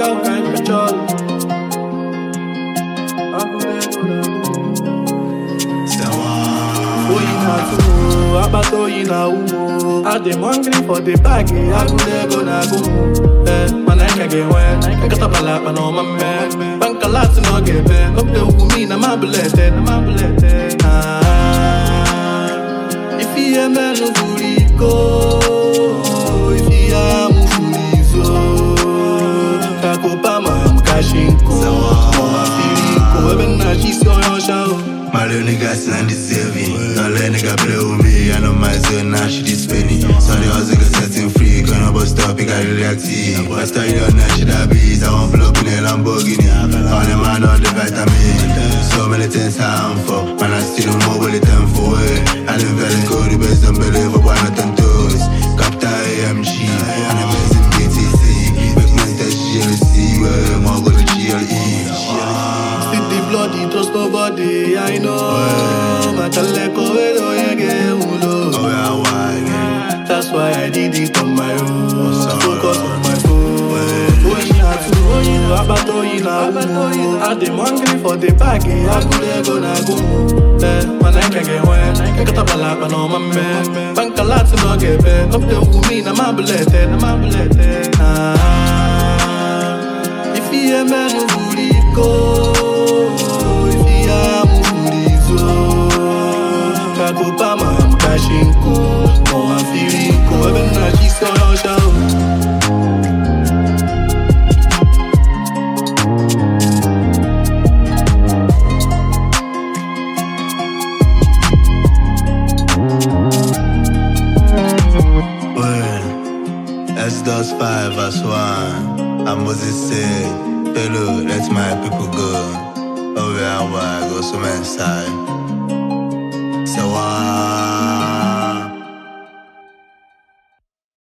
girl kind of child. I dem hungry for the bag, I go there go na go. Man I can get wet, I got a balak man on my man. Bank a lot to not get back. Up the woman, I'm a bullet, if he a man who fully go, if he a fully so, Kakopama, I'm cashing go. I'm feeling go, even now she's on your show. My little nigga still on the saving. No let nigga play with me. I know my zone now she this penny. So the hustle get setting free. Gonna bust up, it got really active. I started on that shit I beat. I want pull up in a Lamborghini. All the man on the vitamin. So many things I'm for. Man I still don't know what it time for it. I didn't very go the best unbelievable. Why not on toes? Captain AMG. And I'm in BTC. Big man that GLC. Where I'm all gonna GLE. Bloody, trust nobody, I know. Machaleko, that's why I did it on my own. Focus on my phone. I dem hungry for the bag, I go na go. Man, I can get wet, I got a balak man on my man. Bank a lot to not get back. Up the woman, I'm a bullet, if he a man who fully go. Kakopama, I'm cashing cool. Oh, I'm feeling cool. Even now she's on your show. Well, S-Dos 5 as 1. And Moses said, hello, let my people go. Oh, where I go, so inside.